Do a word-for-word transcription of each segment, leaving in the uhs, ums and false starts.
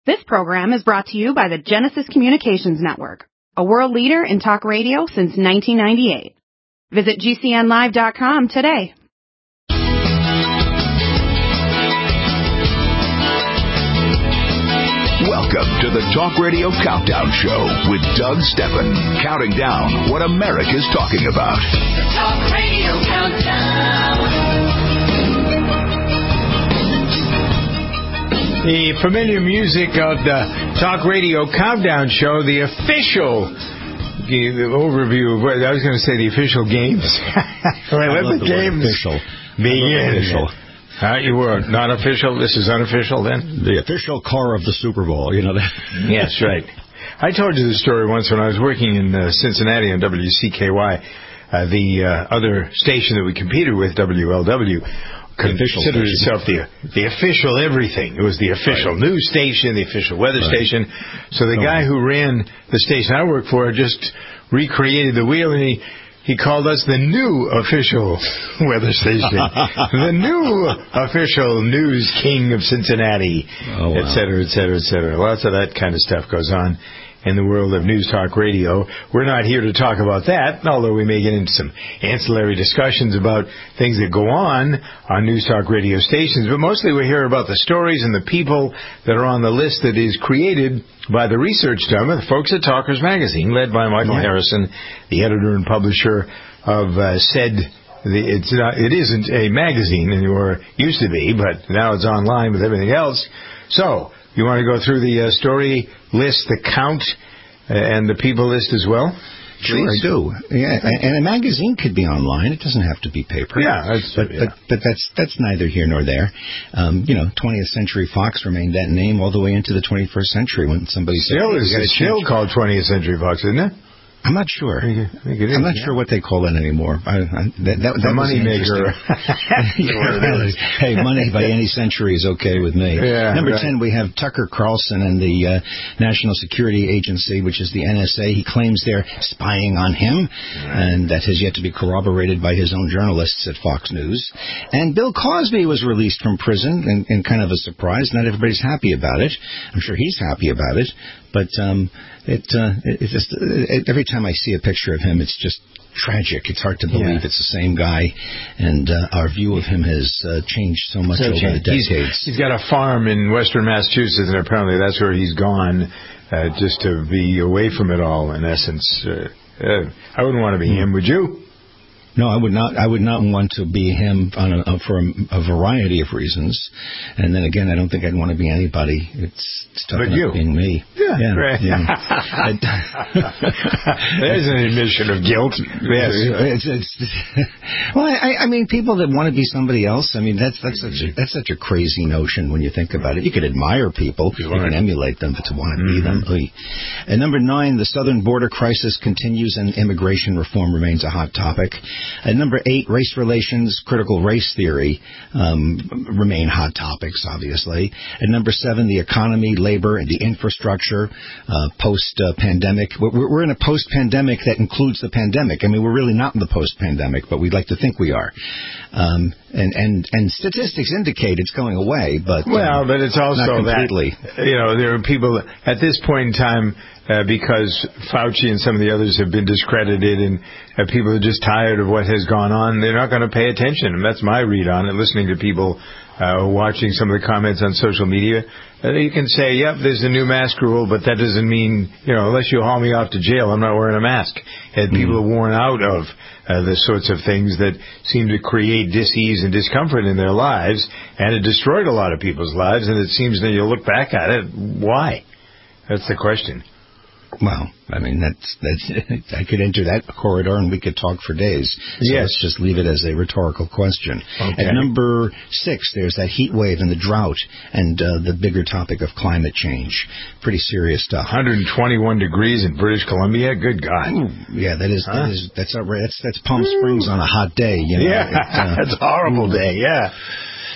This program is brought to you by the Genesis Communications Network, a world leader in talk radio since nineteen ninety-eight. Visit G C N live dot com today. Welcome to the Talk Radio Countdown Show with Doug Steppen, counting down what America's talking about. The Talk Radio Countdown. The familiar music of the Talk Radio Countdown Show, the official overview of what I was going to say, the official games. Let the, the games official. begin. Official. Uh, you were not official. This is unofficial then? The official car of the Super Bowl, you know that? Yes, right. I told you the story once when I was working in uh, Cincinnati on W C K Y, uh, the uh, other station that we competed with, W L W. Considered itself the the official everything. It was the official right. news station, the official weather right. station. So the oh. guy who ran the station I worked for just recreated the wheel, and he, he called us the new official weather station, the new official news king of Cincinnati, oh, wow. et cetera, et cetera, et cetera. Lots of that kind of stuff goes on in the world of News Talk Radio. We're not here to talk about that, although we may get into some ancillary discussions about things that go on on News Talk Radio stations, but mostly we hear about the stories and the people that are on the list that is created by the research done by the folks at Talkers Magazine, led by Michael yeah. Harrison, the editor and publisher of uh, said... The, it's not, it isn't a magazine anymore, used to be, but now it's online with everything else. So, you want to go through the uh, story list, the count, uh, and the people list as well? Sure, Please. I do. Yeah, and a magazine could be online. It doesn't have to be paper. Yeah, that's, but, yeah. but but that's that's neither here nor there. Um, you know, twentieth Century Fox remained that name all the way into the twenty-first century when somebody still said, is it's still called twentieth Century Fox, isn't it? I'm not sure. I think it is, I'm not yeah. sure what they call it anymore. I, I, that, that, the that money maker. Hey, money by any century is okay with me. Yeah, Number right. ten, we have Tucker Carlson and the uh, National Security Agency, which is the N S A. He claims they're spying on him, right. and that has yet to be corroborated by his own journalists at Fox News. And Bill Cosby was released from prison in, in kind of a surprise. Not everybody's happy about it. I'm sure he's happy about it. But um, it, uh, it, it just it, every time I see a picture of him, it's just tragic. It's hard to believe yeah. it's the same guy, and uh, our view of him has uh, changed so much so over changed. the decades. He's, he's got a farm in western Massachusetts, and apparently that's where he's gone uh, just to be away from it all. In essence, uh, uh, I wouldn't want to be mm. him. Would you? No, I would not. I would not want to be him on a, uh, for a, a variety of reasons. And then again, I don't think I'd want to be anybody. It's, it's tough but you. being me. Yeah, yeah, right. yeah. There's an admission of guilt. Yes. It's, it's, well, I, I mean, people that want to be somebody else. I mean, that's that's such a, that's such a crazy notion when you think about it. You could admire people, you can emulate them, but to want to mm-hmm. be them. Oy. And number nine, the southern border crisis continues, and immigration reform remains a hot topic. At number eight, race relations, critical race theory um, remain hot topics, obviously. At number seven, the economy, labor, and the infrastructure, uh, post-pandemic. Uh, we're, we're in a post-pandemic that includes the pandemic. I mean, we're really not in the post-pandemic, but we'd like to think we are. Um, and, and, and statistics indicate it's going away, but well, um, but it's also not completely. That, you know, there are people at this point in time, uh, because Fauci and some of the others have been discredited, and uh, people are just tired of what has gone on. They're not going to pay attention, and that's my read on it. Listening to people uh, watching some of the comments on social media, uh, you can say, "Yep, there's a new mask rule," but that doesn't mean, you know, unless you haul me off to jail, I'm not wearing a mask. And mm-hmm. people are worn out of uh, the sorts of things that seem to create dis-ease and discomfort in their lives, and it destroyed a lot of people's lives. And it seems that you look back at it, why? That's the question. Well, I mean, that's that's. I could enter that corridor and we could talk for days. So yes. let's just leave it as a rhetorical question. Okay. At number six, there's that heat wave and the drought and uh, the bigger topic of climate change. Pretty serious stuff. one hundred twenty-one degrees in British Columbia. Good God. Ooh, yeah, that is huh? that is that's outrageous. That's that's Palm Springs on a hot day. You know? Yeah, it, uh, that's a horrible ooh. day. Yeah.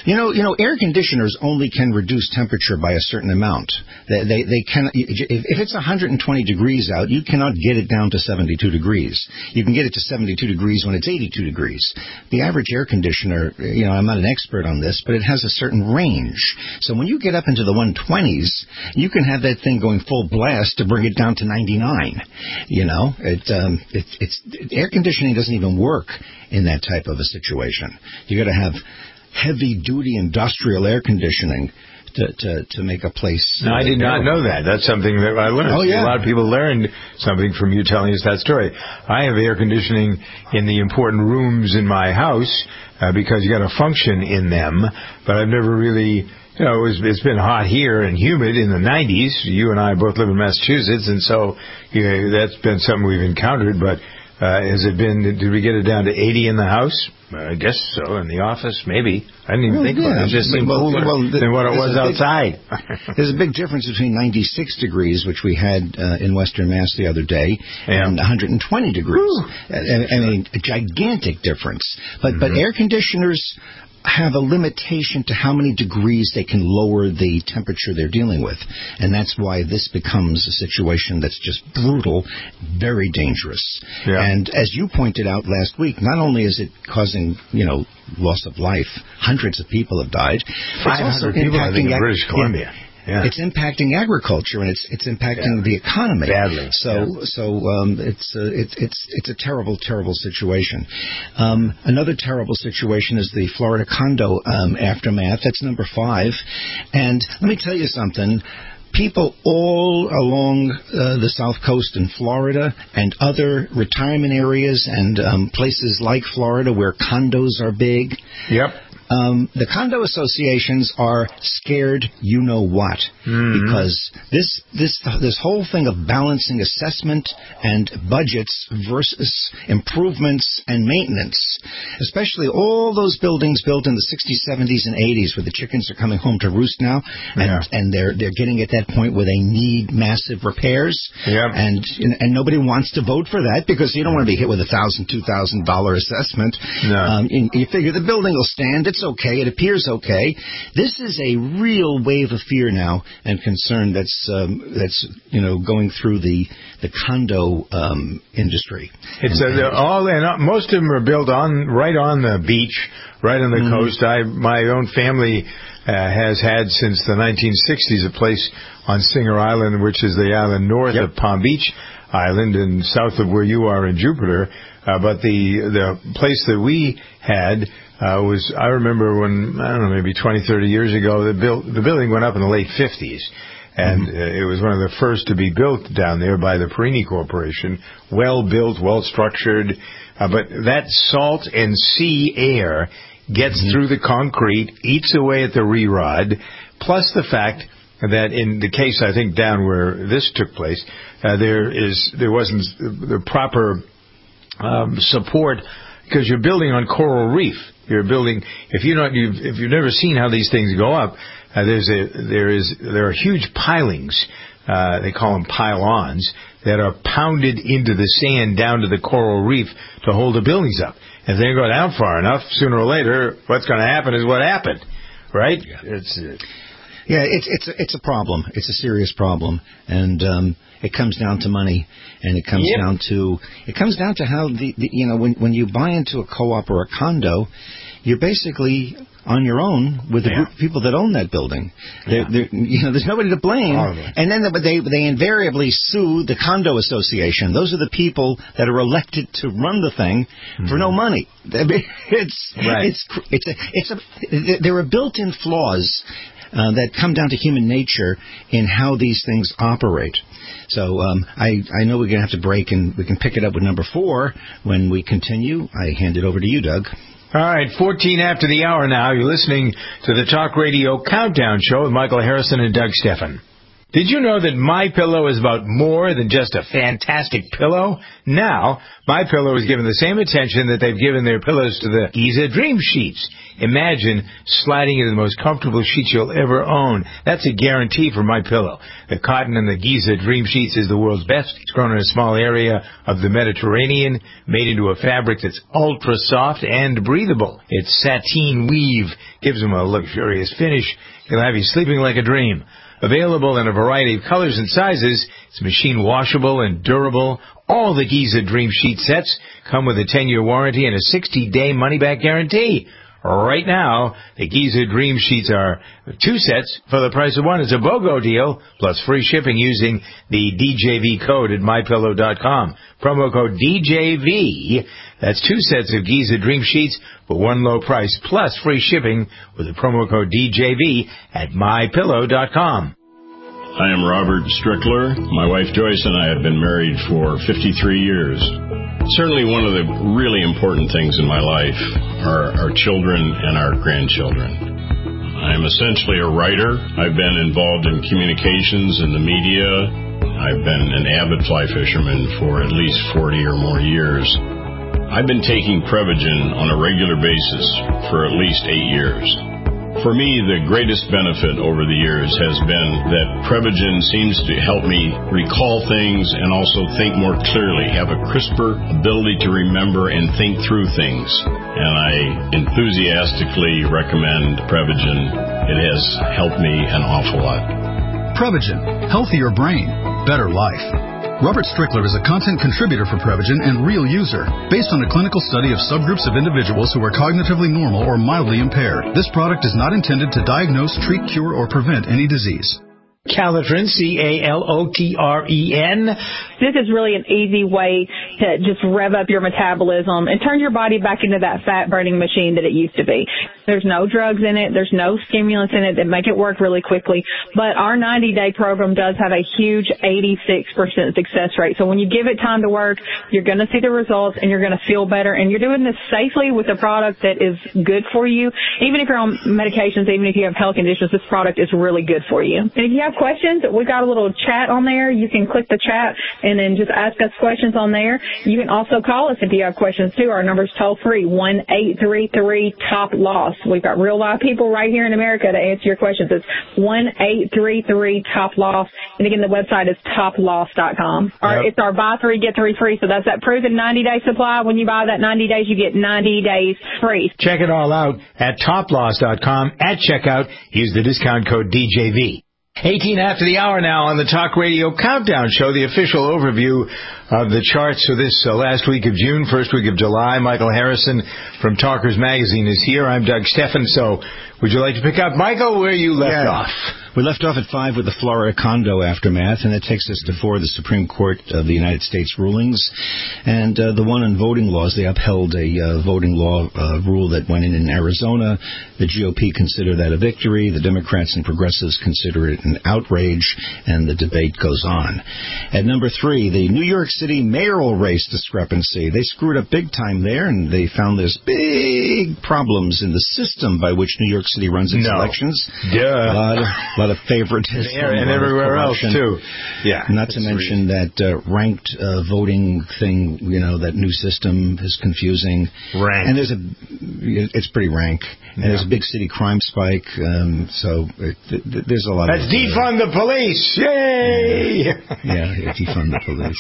You know, you know, air conditioners only can reduce temperature by a certain amount. They, they, they can. If, if it's one hundred twenty degrees out, you cannot get it down to seventy-two degrees. You can get it to seventy-two degrees when it's eighty-two degrees. The average air conditioner, you know, I'm not an expert on this, but it has a certain range. So when you get up into the one twenties, you can have that thing going full blast to bring it down to ninety-nine. You know, it, um, it, it's air conditioning doesn't even work in that type of a situation. You got to have heavy-duty industrial air conditioning to, to, to make a place. No, I did not know that. That's something that I learned. Oh, yeah. A lot of people learned something from you telling us that story. I have air conditioning in the important rooms in my house uh, because you got to function in them, but I've never really... You know, it was, it's been hot here and humid in the nineties. You and I both live in Massachusetts, and so you know, that's been something we've encountered, but Uh, has it been, did we get it down to eighty in the house? I guess so. In the office, maybe. I didn't even well, think yeah. about it. It just seemed well, cooler well, the, than what it was outside. Big, there's a big difference between ninety-six degrees, which we had uh, in Western Mass the other day, yeah. and one hundred twenty degrees. I, I mean, a gigantic difference. But, mm-hmm. but air conditioners have a limitation to how many degrees they can lower the temperature they're dealing with. And that's why this becomes a situation that's just brutal, very dangerous. Yeah. And as you pointed out last week, not only is it causing, you know, loss of life, hundreds of people have died. five hundred people, I think, in British Columbia. Yeah. Yeah. It's impacting agriculture and it's it's impacting yeah. the economy badly. So yeah. so um, it's uh, it's it's it's a terrible terrible situation. Um, another terrible situation is the Florida condo um, aftermath. That's number five. And let me tell you something. People all along uh, the South Coast in Florida and other retirement areas and um, places like Florida where condos are big. Yep. Um, the condo associations are scared you know what, mm-hmm. because this this this whole thing of balancing assessment and budgets versus improvements and maintenance, especially all those buildings built in the sixties, seventies, and eighties where the chickens are coming home to roost now, and, yeah. and they're they're getting at that point where they need massive repairs, yep. and and nobody wants to vote for that because you don't want to be hit with a thousand, two thousand dollar assessment. No. Um, you, you figure the building will stand. It's okay. It appears okay. This is a real wave of fear now and concern that's um, that's you know going through the the condo um, industry. It's and, uh, all and uh, most of them are built on right on the beach, right on the mm-hmm. coast. I my own family uh, has had since the nineteen sixties a place on Singer Island, which is the island north yep. of Palm Beach Island and south of where you are in Jupiter. Uh, but the the place that we had. Uh, was I remember when, I don't know, maybe twenty, thirty years ago, the, build, the building went up in the late fifties. And mm-hmm. uh, it was one of the first to be built down there by the Perini Corporation. Well built, well structured. Uh, but that salt and sea air gets mm-hmm. through the concrete, eats away at the re-rod, plus the fact that in the case, I think, down where this took place, uh, there is there wasn't the proper um, support because you're building on coral reef. You're building. If you don't, you've, if you've never seen how these things go up, uh, there's a there is there are huge pilings. Uh, they call them pylons that are pounded into the sand down to the coral reef to hold the buildings up. If they go down far enough, sooner or later, what's going to happen is what happened, right? Yeah. It's. Uh, Yeah, it's it's a, it's a problem. It's a serious problem, and um, it comes down to money, and it comes yep. down to it comes down to how the, the you know when when you buy into a co-op or a condo, you're basically on your own with the yeah. group of people that own that building. They're, they're, you know, there's nobody to blame, and then they they invariably sue the condo association. Those are the people that are elected to run the thing mm-hmm. for no money. It's right. it's it's a, it's a there are built-in flaws. Uh, that come down to human nature in how these things operate. So um, I, I know we're going to have to break, and we can pick it up with number four when we continue. I hand it over to you, Doug. All right, fourteen after the hour now. You're listening to the Talk Radio Countdown Show with Michael Harrison and Doug Stephan. Did you know that MyPillow is about more than just a fantastic pillow? Now, MyPillow is given the same attention that they've given their pillows to the Giza Dream Sheets. Imagine sliding into the most comfortable sheets you'll ever own. That's a guarantee for MyPillow. The cotton in the Giza Dream Sheets is the world's best. It's grown in a small area of the Mediterranean, made into a fabric that's ultra soft and breathable. Its sateen weave gives them a luxurious finish. It'll have you sleeping like a dream. Available in a variety of colors and sizes, it's machine washable and durable. All the Giza Dream Sheet sets come with a ten-year warranty and a sixty-day money-back guarantee. Right now, the Giza Dream Sheets are two sets for the price of one. It's a BOGO deal, plus free shipping using the D J V code at my pillow dot com. Promo code D J V. That's two sets of Giza Dream Sheets for one low price, plus free shipping with the promo code D J V at my pillow dot com. I am Robert Strickler. My wife Joyce and I have been married for fifty-three years. Certainly one of the really important things in my life are our children and our grandchildren. I'm essentially a writer. I've been involved in communications and the media. I've been an avid fly fisherman for at least forty or more years. I've been taking Prevagen on a regular basis for at least eight years. For me, the greatest benefit over the years has been that Prevagen seems to help me recall things and also think more clearly, have a crisper ability to remember and think through things. And I enthusiastically recommend Prevagen. It has helped me an awful lot. Prevagen, healthier brain, better life. Robert Strickler is a content contributor for Prevagen and real user, based on a clinical study of subgroups of individuals who are cognitively normal or mildly impaired. This product is not intended to diagnose, treat, cure, or prevent any disease. Calotren, C A L O T R E N. This is really an easy way to just rev up your metabolism and turn your body back into that fat-burning machine that it used to be. There's no drugs in it. There's no stimulants in it that make it work really quickly. But our ninety-day program does have a huge eighty-six percent success rate. So when you give it time to work, you're going to see the results and you're going to feel better. And you're doing this safely with a product that is good for you. Even if you're on medications, even if you have health conditions, this product is really good for you. And if you have questions, we got a little chat on there. You can click the chat and then just ask us questions on there. You can also call us if you have questions too. Our number's toll free, one eight three three top loss. We've got real live people right here in America to answer your questions. It's one eight three three top loss. And again, the website is top loss dot com. Our, yep. It's our buy three, get three free. So that's that proven ninety day supply. When you buy that ninety days, you get ninety days free. Check it all out at top loss dot com. At checkout, use the discount code D J V. eighteen after the hour now on the Talk Radio Countdown Show, the official overview of the charts for this uh, last week of June, first week of July. Michael Harrison from Talkers Magazine is here. I'm Doug Steffen. So would you like to pick up, Michael, where you left yeah. off? We left off at five with the Florida condo aftermath, and that takes us to four, the Supreme Court of the United States rulings. And uh, the one on voting laws, they upheld a uh, voting law uh, rule that went in in Arizona. The G O P consider that a victory. The Democrats and progressives consider it an outrage, and the debate goes on. At number three, the New York City mayoral race discrepancy. They screwed up big time there, and they found there's big problems in the system by which New York City runs its no. elections. Duh. A lot of, a lot of favoritism. And, and everywhere else, too. Yeah. Not to mention that uh, ranked uh, voting thing, you know, that new system is confusing. Rank. And there's a, it's pretty rank. And yeah. there's a big city crime spike. Um, so it, th- th- there's a lot Let's of... Let's defund uh, the police. Yay! Yeah, yeah, defund the police.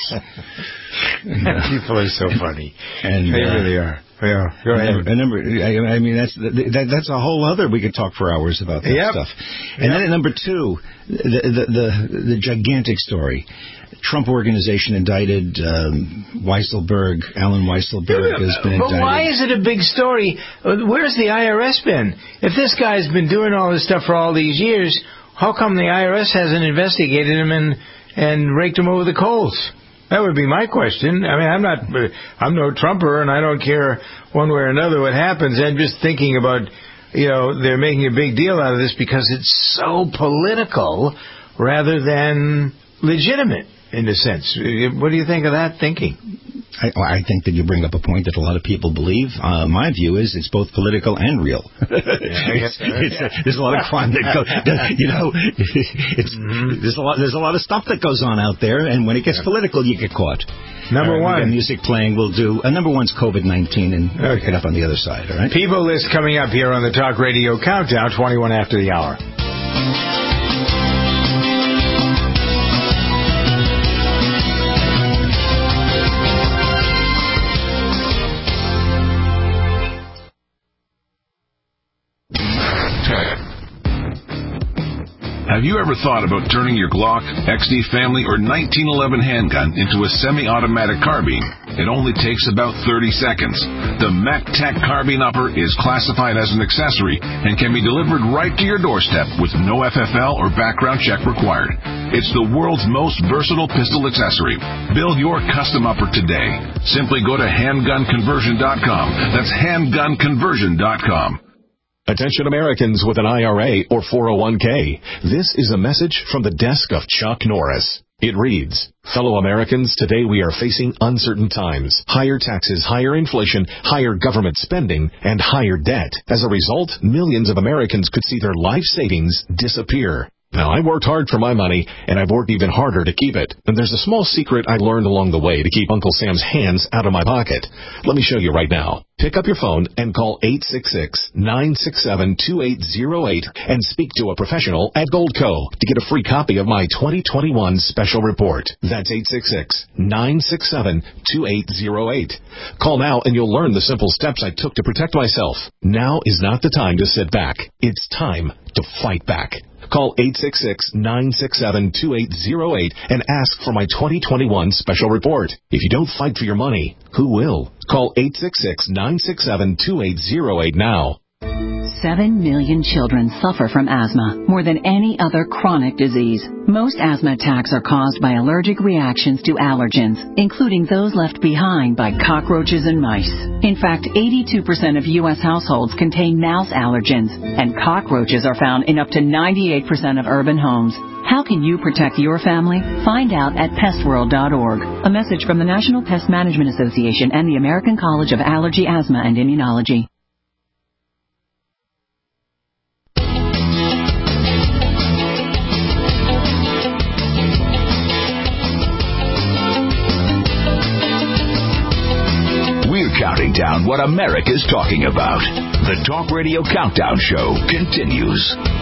Yeah. People are so funny. And, they uh, really are. Yeah, go ahead. And number, I mean, that's that, that's a whole other. We could talk for hours about that yep. stuff. And yep. then at number two, the the, the the gigantic story. Trump Organization indicted um, Weisselberg. Alan Weisselberg has been but indicted. But why is it a big story? Where's the I R S been? If this guy's been doing all this stuff for all these years, how come the I R S hasn't investigated him and and raked him over the coals? That would be my question. I mean, I'm not, I'm no Trumper, and I don't care one way or another what happens. I'm just thinking about, you know, they're making a big deal out of this because it's so political rather than legitimate, in a sense. What do you think of that thinking? I, I think that you bring up a point that a lot of people believe. Uh, my view is it's both political and real. Yeah, it's, it's, uh, there's a lot of crime that goes, you know, it's, mm-hmm. there's a lot there's a lot of stuff that goes on out there, and when it gets yeah. political, you get caught. Number uh, one. Music playing, we'll do, uh, number one's COVID nineteen, and we'll okay. pick it up on the other side, all right? People list coming up here on the Talk Radio Countdown, twenty-one after the hour. Have you ever thought about turning your Glock, X D Family, or nineteen eleven handgun into a semi-automatic carbine? It only takes about thirty seconds. The MacTac Carbine Upper is classified as an accessory and can be delivered right to your doorstep with no F F L or background check required. It's the world's most versatile pistol accessory. Build your custom upper today. Simply go to handgun conversion dot com. That's handgun conversion dot com. Attention Americans with an I R A or four oh one k. This is a message from the desk of Chuck Norris. It reads, fellow Americans, today we are facing uncertain times. Higher taxes, higher inflation, higher government spending, and higher debt. As a result, millions of Americans could see their life savings disappear. Now, I worked hard for my money, and I've worked even harder to keep it. And there's a small secret I learned along the way to keep Uncle Sam's hands out of my pocket. Let me show you right now. Pick up your phone and call eight six six, nine six seven, two eight zero eight and speak to a professional at Goldco to get a free copy of my twenty twenty-one special report. That's eight six six, nine six seven, two eight zero eight. Call now and you'll learn the simple steps I took to protect myself. Now is not the time to sit back. It's time to fight back. Call eight six six, nine six seven, two eight zero eight and ask for my twenty twenty-one special report. If you don't fight for your money, who will? Call eight six six, nine six seven, two eight zero eight now. Seven million children suffer from asthma, more than any other chronic disease. Most asthma attacks are caused by allergic reactions to allergens, including those left behind by cockroaches and mice. In fact, eighty-two percent of U S households contain mouse allergens, and cockroaches are found in up to ninety-eight percent of urban homes. How can you protect your family? Find out at pest world dot org. A message from the National Pest Management Association and the American College of Allergy, Asthma, and Immunology. Counting down what America's talking about. The Talk Radio Countdown Show continues.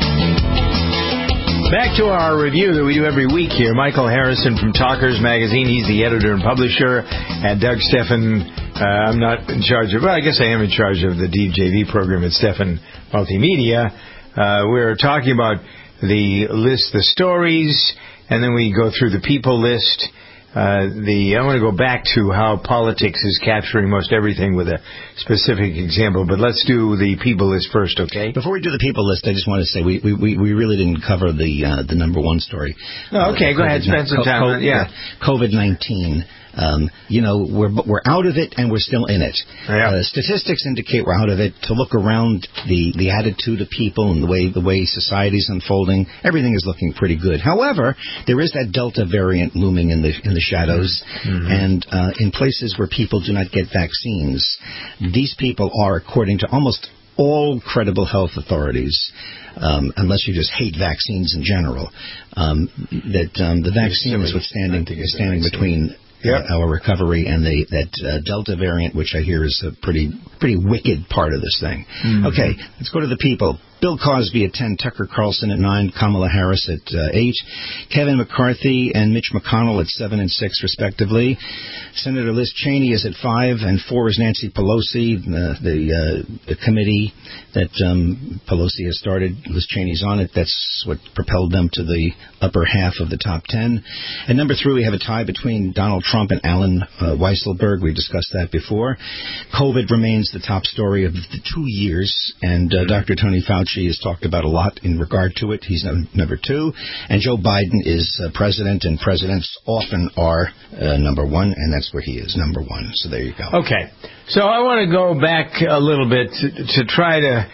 Back to our review that we do every week here. Michael Harrison from Talkers Magazine. He's the editor and publisher. And Doug Steffen, uh, I'm not in charge of, well, I guess I am in charge of the D J V program at Steffen Multimedia. Uh, we're talking about the list, the stories, and then we go through the people list. Uh, the I want to go back to how politics is capturing most everything with a specific example, but let's do the people list first, okay? Before we do the people list, I just want to say we we, we really didn't cover the uh, the number one story. Oh, okay, uh, go ahead, spend some time on it. Yeah, COVID nineteen. Um, you know, we're we're out of it and we're still in it. Yeah. Uh, statistics indicate we're out of it. To look around the, the attitude of people and the way the way society's unfolding, everything is looking pretty good. However, there is that Delta variant looming in the in the shadows, mm-hmm. and uh, in places where people do not get vaccines, these people are, according to almost all credible health authorities, um, unless you just hate vaccines in general, um, that um, the vaccine is what's standing standing between. Yep. Uh, our recovery and the that uh, Delta variant, which I hear is a pretty pretty wicked part of this thing. Mm-hmm. Okay, let's go to the people. Bill Cosby at ten, Tucker Carlson at nine, Kamala Harris at uh, eight, Kevin McCarthy and Mitch McConnell at seven and six, respectively. Senator Liz Cheney is at five, and four is Nancy Pelosi, the the, uh, the committee that um, Pelosi has started. Liz Cheney's on it. That's what propelled them to the upper half of the top ten. At number three, we have a tie between Donald Trump and Alan uh, Weisselberg. We discussed that before. COVID remains the top story of the two years, and uh, Doctor Tony Fauci has talked about a lot in regard to it. He's number two. And Joe Biden is uh, president, and presidents often are uh, number one, and that's where he is, number one. So there you go. Okay. So I want to go back a little bit to, to try to,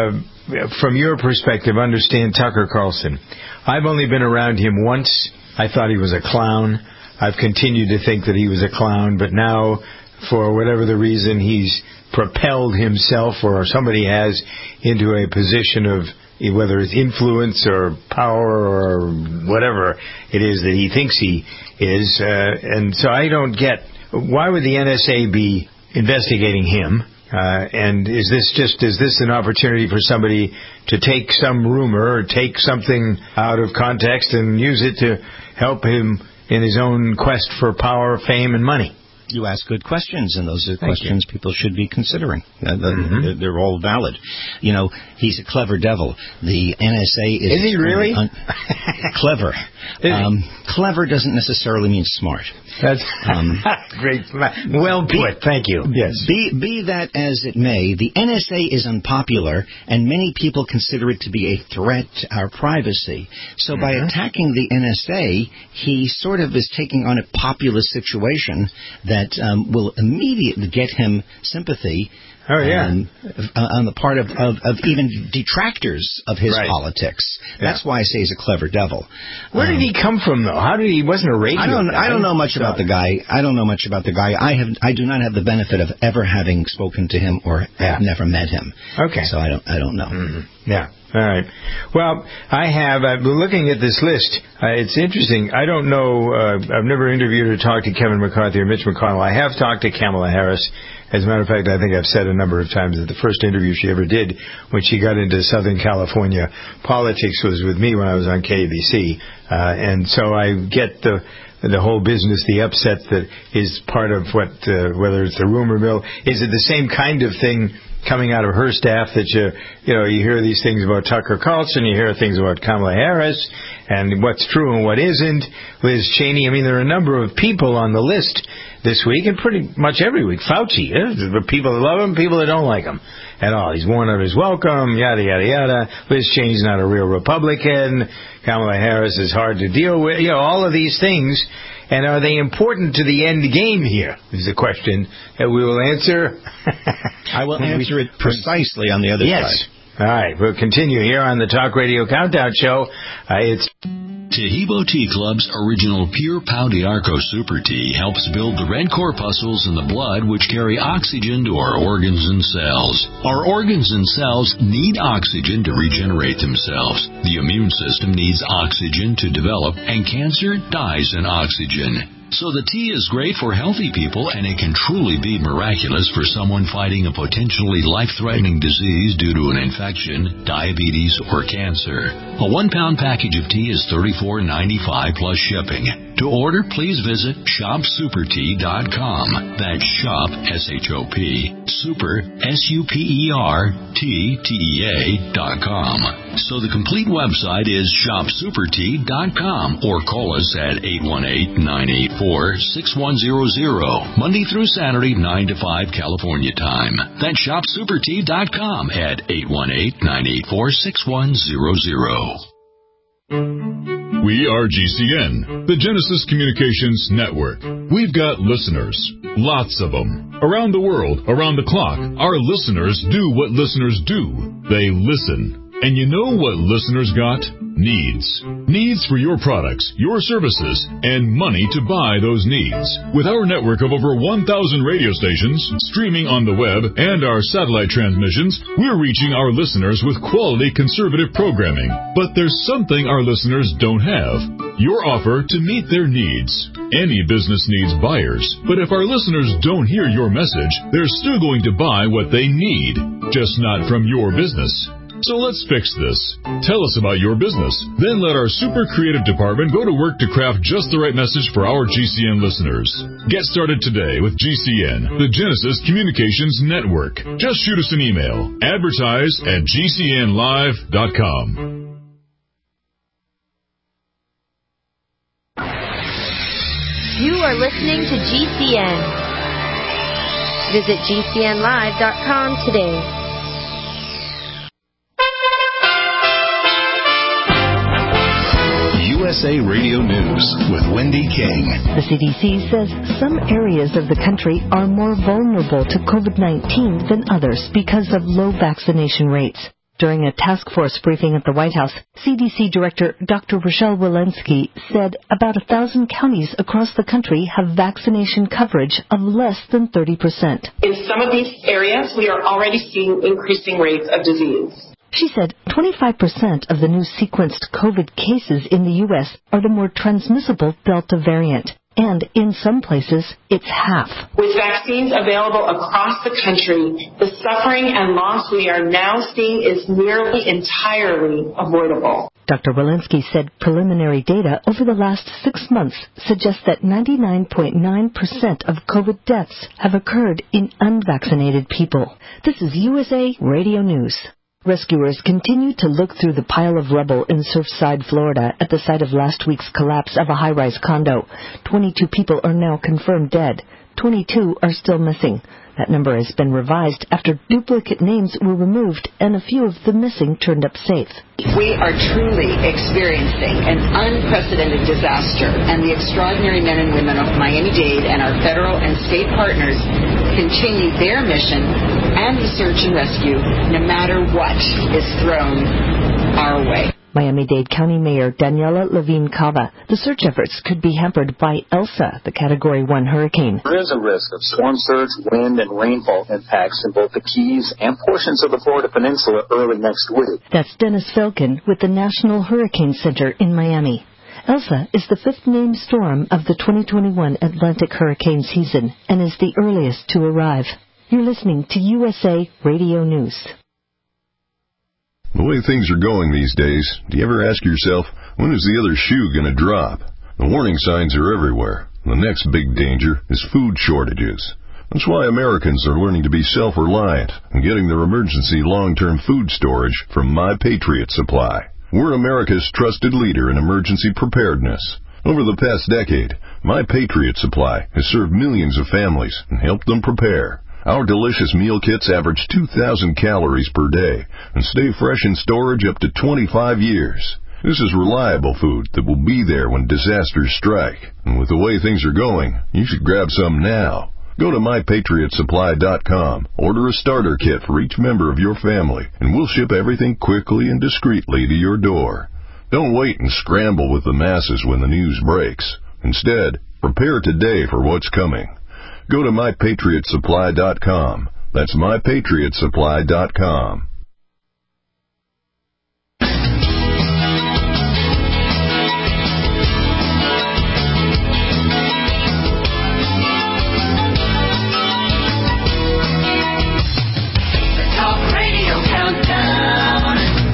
uh, from your perspective, understand Tucker Carlson. I've only been around him once. I thought he was a clown. I've continued to think that he was a clown, but now, for whatever the reason, he's propelled himself, or somebody has, into a position of whether it's influence or power or whatever it is that he thinks he is. Uh, and so I don't get, why would the N S A be investigating him? Uh, and is this just, is this an opportunity for somebody to take some rumor or take something out of context and use it to help him in his own quest for power, fame, and money? You ask good questions, and those are Thank questions you. people should be considering. Uh, Mm-hmm. they're, they're all valid. You know, he's a clever devil. The N S A is... Is he really? Un- clever. Um, clever doesn't necessarily mean smart. That's um, great. Well put. Thank you. Yes. Be, be that as it may, the N S A is unpopular, and many people consider it to be a threat to our privacy. So mm-hmm. by attacking the N S A, he sort of is taking on a populist situation that um, will immediately get him sympathy. Oh, yeah. Um, on the part of, of, of even detractors of his right. politics. Yeah. That's why I say he's a clever devil. Where um, did he come from, though? How did he? He wasn't a radio I don't. guy. I don't know much about the guy. I don't know much about the guy. I have. I do not have the benefit of ever having spoken to him or yeah. have never met him. Okay. So I don't. I don't know. Mm-hmm. Yeah. All right. Well, I have. I've been looking at this list. Uh, it's interesting. I don't know. Uh, I've never interviewed or talked to Kevin McCarthy or Mitch McConnell. I have talked to Kamala Harris. As a matter of fact, I think I've said a number of times that the first interview she ever did when she got into Southern California politics was with me when I was on K B C. Uh, and so I get the the whole business, the upset that is part of what, uh, whether it's the rumor mill. Is it the same kind of thing coming out of her staff that you, you know, you hear these things about Tucker Carlson, you hear things about Kamala Harris, and what's true and what isn't. Liz Cheney, I mean, there are a number of people on the list this week, and pretty much every week. Fauci, eh? People that love him, people that don't like him at all. He's worn out his welcome, yada, yada, yada. Liz Cheney's not a real Republican. Kamala Harris is hard to deal with. You know, all of these things. And are they important to the end game here? Is a question that we will answer. I will answer it precisely on the other yes. side. Yes. All right. We'll continue here on the Talk Radio Countdown Show. Uh, it's... Tahibo Tea Club's original Pure Pau d'Arco Super Tea helps build the red corpuscles in the blood which carry oxygen to our organs and cells. Our organs and cells need oxygen to regenerate themselves. The immune system needs oxygen to develop, and cancer dies in oxygen. So the tea is great for healthy people, and it can truly be miraculous for someone fighting a potentially life-threatening disease due to an infection, diabetes, or cancer. A one-pound package of tea is thirty-four ninety-five plus shipping. To order, please visit shop super tea dot com. That's shop, S H O P, super, S U P E R, T, T E A, dot com. So the complete website is shop super tea dot com, or call us at eight one eight, nine eight four, six one zero zero, Monday through Saturday, nine to five California time. That's shop super tea dot com at eight one eight, nine eight four, six one zero zero. We are G C N, the Genesis Communications Network. We've got listeners, lots of them. Around the world, around the clock, our listeners do what listeners do. They listen. And you know what listeners got? Needs. Needs for your products, your services, and money to buy those needs. With our network of over one thousand radio stations, streaming on the web, and our satellite transmissions, we're reaching our listeners with quality conservative programming. But there's something our listeners don't have. Your offer to meet their needs. Any business needs buyers, but if our listeners don't hear your message, they're still going to buy what they need, just not from your business. So let's fix this. Tell us about your business. Then let our super creative department go to work to craft just the right message for our G C N listeners. Get started today with G C N, the Genesis Communications Network. Just shoot us an email. Advertise at G C N live dot com. You are listening to G C N. Visit G C N live dot com today. U S A Radio News with Wendy King. The C D C says some areas of the country are more vulnerable to COVID nineteen than others because of low vaccination rates. During a task force briefing at the White House, C D C Director Doctor Rochelle Walensky said about a thousand counties across the country have vaccination coverage of less than thirty percent. In some of these areas, we are already seeing increasing rates of disease. She said twenty-five percent of the new sequenced COVID cases in the U S are the more transmissible Delta variant. And in some places, it's half. With vaccines available across the country, the suffering and loss we are now seeing is nearly entirely avoidable. Doctor Walensky said preliminary data over the last six months suggests that ninety-nine point nine percent of COVID deaths have occurred in unvaccinated people. This is U S A Radio News. Rescuers continue to look through the pile of rubble in Surfside, Florida, at the site of last week's collapse of a high-rise condo. twenty-two people are now confirmed dead. twenty-two are still missing. That number has been revised after duplicate names were removed and a few of the missing turned up safe. We are truly experiencing an unprecedented disaster, and the extraordinary men and women of Miami-Dade and our federal and state partners continue their mission and the search and rescue no matter what is thrown our way. Miami-Dade County Mayor Daniela Levine Cava. The search efforts could be hampered by Elsa, the Category one hurricane. There is a risk of storm surge, wind, and rainfall impacts in both the Keys and portions of the Florida Peninsula early next week. That's Dennis Felkin with the National Hurricane Center in Miami. Elsa is the fifth named storm of the twenty twenty-one Atlantic hurricane season and is the earliest to arrive. You're listening to U S A Radio News. The way things are going these days, do you ever ask yourself, when is the other shoe going to drop? The warning signs are everywhere. The next big danger is food shortages. That's why Americans are learning to be self-reliant and getting their emergency long-term food storage from My Patriot Supply. We're America's trusted leader in emergency preparedness. Over the past decade, My Patriot Supply has served millions of families and helped them prepare. Our delicious meal kits average two thousand calories per day and stay fresh in storage up to twenty-five years. This is reliable food that will be there when disasters strike. And with the way things are going, you should grab some now. Go to my patriot supply dot com, order a starter kit for each member of your family, and we'll ship everything quickly and discreetly to your door. Don't wait and scramble with the masses when the news breaks. Instead, prepare today for what's coming. Go to my patriot supply dot com. That's my patriot supply dot com. Talk Radio Countdown.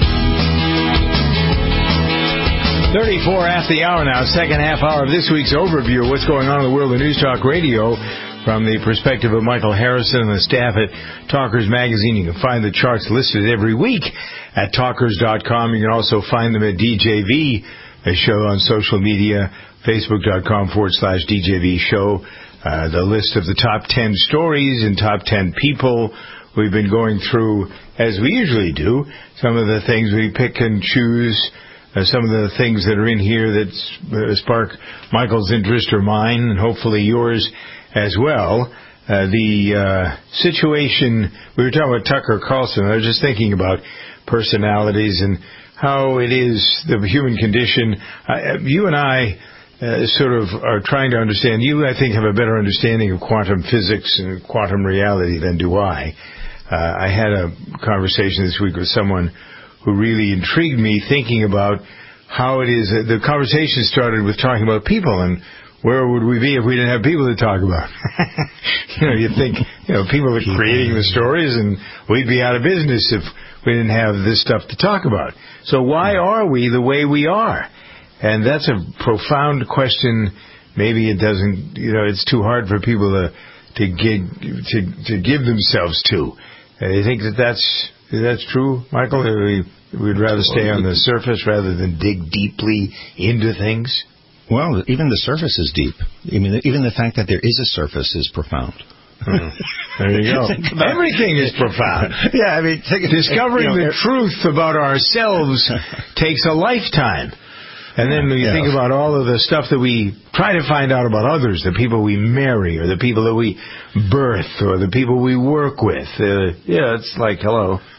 thirty-four after the hour now, second half hour of this week's overview of what's going on in the world of News Talk Radio from the perspective of Michael Harrison and the staff at Talkers Magazine. You can find the charts listed every week at talkers dot com. You can also find them at D J V, a show on social media, facebook.com forward slash DJV show. Uh, the list of the top ten stories and top ten people. We've been going through, as we usually do, some of the things we pick and choose. Uh, some of the things that are in here that uh, spark Michael's interest or mine, and hopefully yours as well. Uh, the uh, situation, we were talking about Tucker Carlson. I was just thinking about personalities and how it is the human condition. Uh, you and I uh, sort of are trying to understand. You, I think, have a better understanding of quantum physics and quantum reality than do I. Uh, I had a conversation this week with someone who really intrigued me, thinking about how it is. Uh, the conversation started with talking about people, and where would we be if we didn't have people to talk about? you know, you think, you know, people are creating the stories, and we'd be out of business if we didn't have this stuff to talk about. So why are we the way we are? And that's a profound question. Maybe it doesn't, you know, it's too hard for people to to give, to, to give themselves to. Uh, you think that that's that's true, Michael? We, we'd rather stay on the surface rather than dig deeply into things? Well, even the surface is deep. I mean, even the fact that there is a surface is profound. Hmm. There you go. Everything is profound. Yeah, I mean, take, discovering you know, the truth about ourselves takes a lifetime. And then you yeah. think about all of the stuff that we try to find out about others, the people we marry, or the people that we birth, or the people we work with. Uh, yeah, it's like, hello.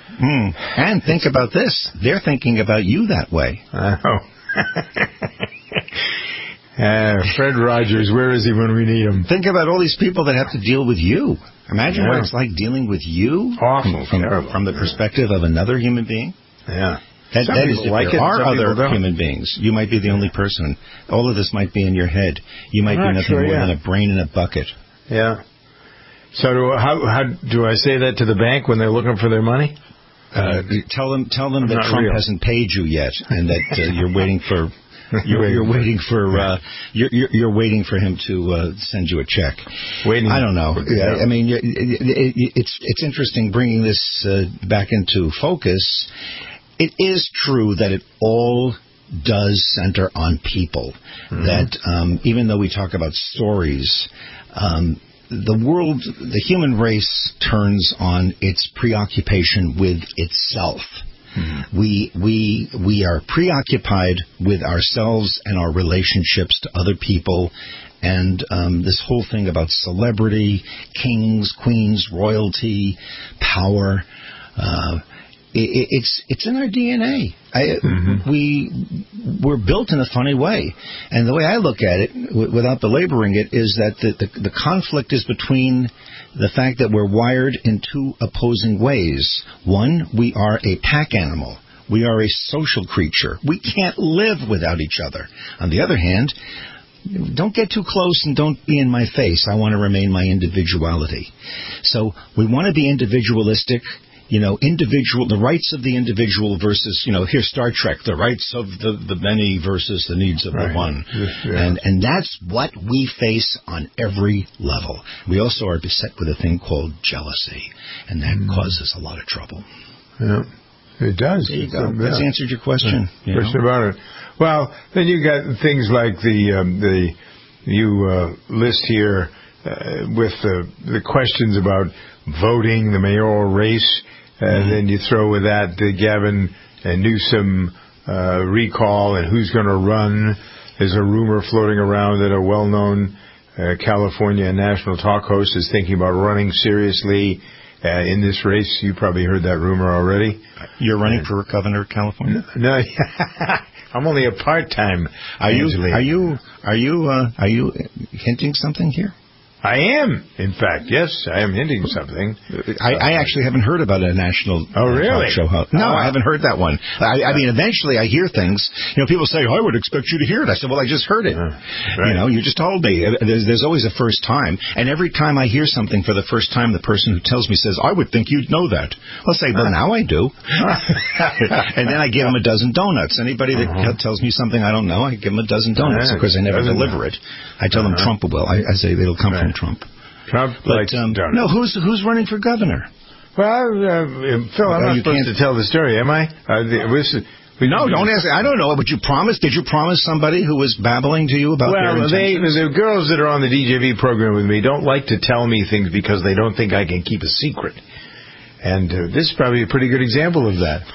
Mm. And think about this. They're thinking about you that way. Oh. uh, Fred Rogers, where is he when we need him? Think about all these people that have to deal with you. Imagine yeah. what it's like dealing with you. Awful. From, terrible. from the perspective of another human being. Yeah. That, that is, if like there it, are other don't. human beings, you might be the only person. All of this might be in your head. You might I'm be nothing sure, more yeah. than a brain in a bucket. Yeah. So do, how, how do I say that to the bank when they're looking for their money? Uh, tell them, tell them that Not Trump real. hasn't paid you yet, and that uh, you're waiting for, you're, you're waiting for, uh, you're, you're, you're waiting for him to uh, send you a check. Waiting. I don't know. Yeah. I mean, it, it, it's it's interesting bringing this uh, back into focus. It is true that it all does center on people. Mm-hmm. That um, even though we talk about stories. Um, The world, the human race turns on its preoccupation with itself. Mm-hmm. We we we are preoccupied with ourselves and our relationships to other people, and um, this whole thing about celebrity, kings, queens, royalty, power. Uh, it, it's it's in our D N A. I, mm-hmm. We we're built in a funny way, and the way I look at it, w- without belaboring it, is that the, the the conflict is between the fact that we're wired in two opposing ways. One, we are a pack animal. We are a social creature. We can't live without each other. On the other hand, don't get too close and don't be in my face. I want to remain my individuality. So we want to be individualistic. You know, individual, the rights of the individual versus, you know, here's Star Trek, the rights of the, the many versus the needs of right. the one. Yeah. And and that's what we face on every level. We also are beset with a thing called jealousy, and that mm. causes a lot of trouble. Yeah, it does. There you go. Yeah. That's answered your question. Yeah. You question know? about it. Well, then you got things like the, um, the you uh, list here uh, with the, the questions about voting, the mayoral race. And mm-hmm. then you throw with that the Gavin and Newsom uh, recall and who's going to run. There's a rumor floating around that a well-known uh, California national talk host is thinking about running seriously uh, in this race. You probably heard that rumor already. You're running and, for governor of California? No, I'm only a part-time. Are you? Are you? Are you? Uh, are you hinting something here? I am, in fact, yes, I am hinting something. I, I actually haven't heard about a national oh, really? talk show host. No, oh, I haven't heard that one. I, I mean, eventually I hear things. You know, people say, oh, I would expect you to hear it. I said, well, I just heard it. Uh, right. You know, you just told me. There's, there's always a first time. And every time I hear something for the first time, the person who tells me says, I would think you'd know that. I'll say, well, now I do. And then I give them a dozen donuts. Anybody that uh-huh. tells me something I don't know, I give them a dozen donuts because I never deliver know. it. I tell uh-huh. them Trump will. I, I say it'll come right. from Trump. Trump but, likes um, donuts. No, who's who's running for governor? Well, uh, Phil, I'm well, not supposed to tell the story, am I? Uh, the, we, we, no, don't ask. I don't know. But you promised? Did you promise somebody who was babbling to you about well, their Well, intentions? the girls that are on the D J V program with me don't like to tell me things because they don't think I can keep a secret. And uh, this is probably a pretty good example of that.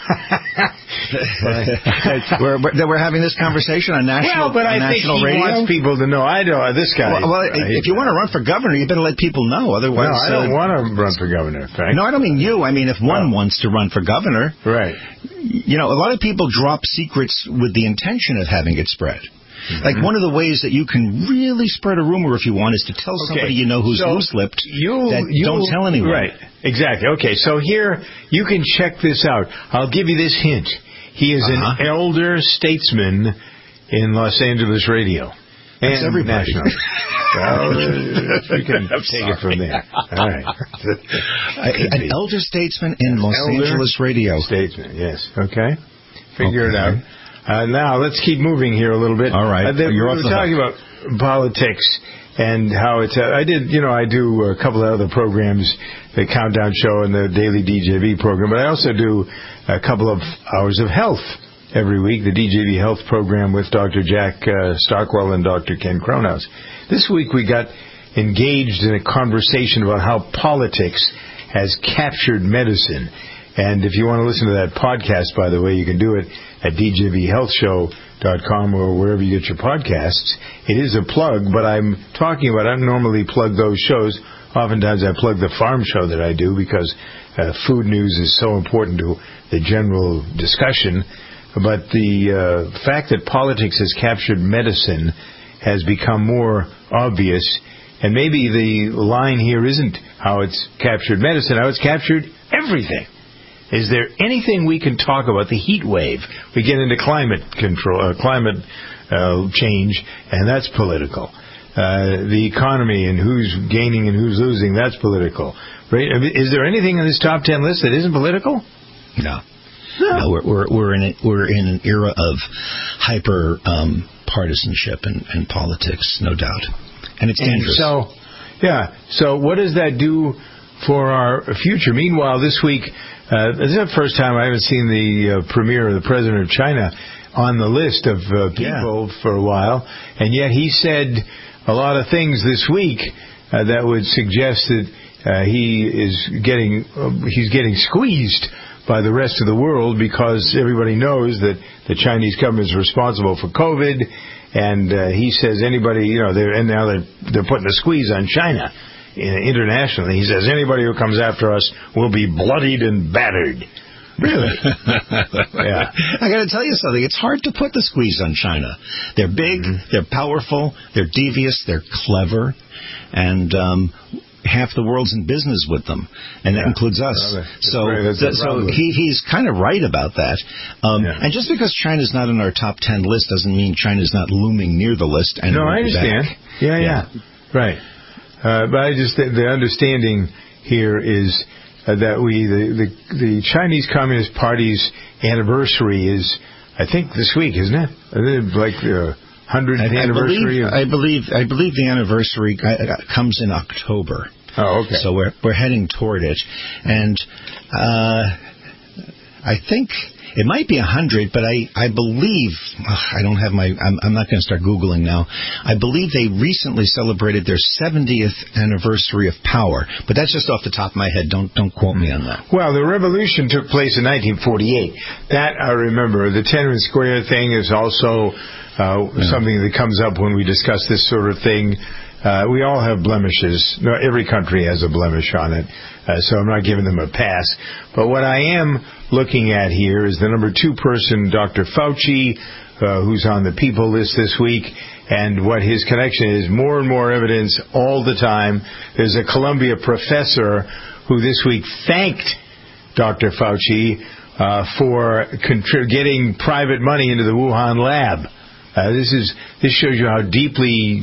we're, we're having this conversation on national, well, but I think he radio? wants people to know. I know this guy. Well, well if you want to run for governor, you better let people know. Otherwise, no, I don't uh, want to run for governor. Frank. No, I don't mean you. I mean if one oh. wants to run for governor, right? You know, a lot of people drop secrets with the intention of having it spread. Mm-hmm. Like one of the ways that you can really spread a rumor if you want is to tell okay. somebody you know who's so loose-lipped you, that you, don't tell anyone. Right, exactly. Okay, so here you can check this out. I'll give you this hint. He is uh-huh. an elder statesman in Los Angeles radio. That's and everybody. National. Well, you can I'm take sorry. it from there. All right. An elder statesman in Los elder Angeles radio. Statesman, yes. Okay. Figure okay. it out. Uh, now, let's keep moving here a little bit. All right. Uh, they, You're we were talking hook. about politics and how it's... Uh, I did, you know, I do a couple of other programs, the Countdown Show and the Daily D J V program, but I also do a couple of hours of health every week, the D J V Health program with Doctor Jack uh, Stockwell and Doctor Ken Cronhaus. This week we got engaged in a conversation about how politics has captured medicine. And if you want to listen to that podcast, by the way, you can do it at d j v health show dot com or wherever you get your podcasts. It is a plug, but I'm talking about, I don't normally plug those shows. Oftentimes I plug the farm show that I do because uh, food news is so important to the general discussion. But the uh, fact that politics has captured medicine has become more obvious. And maybe the line here isn't how it's captured medicine, how it's captured everything. Is there anything we can talk about? The heat wave. We get into climate control, uh, climate uh, change, and that's political. Uh, the economy and who's gaining and who's losing, that's political. Right? Is there anything in this top ten list that isn't political? No. No, no we're, we're we're in a, we're in an era of hyper um, partisanship and, and politics, no doubt, and it's dangerous. And so, yeah. So, what does that do for our future? Meanwhile, this week, uh, this is the first time I haven't seen the uh, premier of the president of China on the list of uh, people yeah. for a while, and yet he said a lot of things this week uh, that would suggest that uh, he is getting uh, he's getting squeezed by the rest of the world, because everybody knows that the Chinese government is responsible for COVID, and uh, he says anybody, you know, they're, and now they're, they're putting a squeeze on China internationally. He says anybody who comes after us will be bloodied and battered. Really? Yeah. I got to tell you something. It's hard to put the squeeze on China. They're big, mm-hmm. they're powerful, they're devious, they're clever, and um, half the world's in business with them, and that yeah. includes us. Oh, so, th- so he he's kind of right about that. Um, yeah. And just because China's not on our top ten list doesn't mean China's not looming near the list. And no, I understand. Yeah, yeah, yeah, right. Uh, but I just the, the understanding here is uh, that we the, the the Chinese Communist Party's anniversary is, I think, this week, isn't it? Like the hundredth anniversary. I believe, I believe I believe the anniversary comes in October. Oh, okay. So we're we're heading toward it, and uh, I think it might be a hundred, but I I believe ugh, I don't have my. I'm, I'm not going to start Googling now. I believe they recently celebrated their seventieth anniversary of power, but that's just off the top of my head. Don't don't quote me on that. Well, the revolution took place in nineteen forty-eight. That I remember. The Tiananmen Square thing is also uh, yeah. something that comes up when we discuss this sort of thing. Uh, we all have blemishes. No, every country has a blemish on it, uh, so I'm not giving them a pass. But what I am looking at here is the number two person, Doctor Fauci, uh, who's on the people list this week, and what his connection is. More and more evidence all the time. There's a Columbia professor who this week thanked Doctor Fauci uh, for contri- getting private money into the Wuhan lab. Uh, this is this shows you how deeply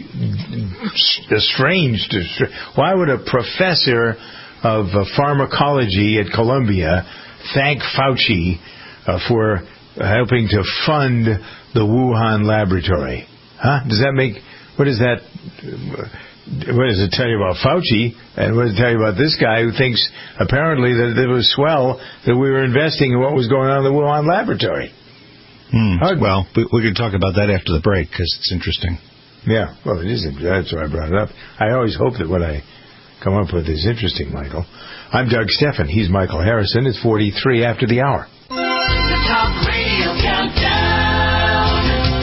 estranged. Why would a professor of uh, pharmacology at Columbia thank Fauci uh, for helping to fund the Wuhan laboratory? Huh? Does that make? What does that? What does it tell you about Fauci? And what does it tell you about this guy who thinks apparently that it was swell that we were investing in what was going on in the Wuhan laboratory? Hmm. Well, we, we can talk about that after the break, because it's interesting. Yeah, well, it is. That's why I brought it up. I always hope that what I come up with is interesting, Michael. I'm Doug Steffen. He's Michael Harrison. It's forty-three after the hour. The Talk Radio Countdown.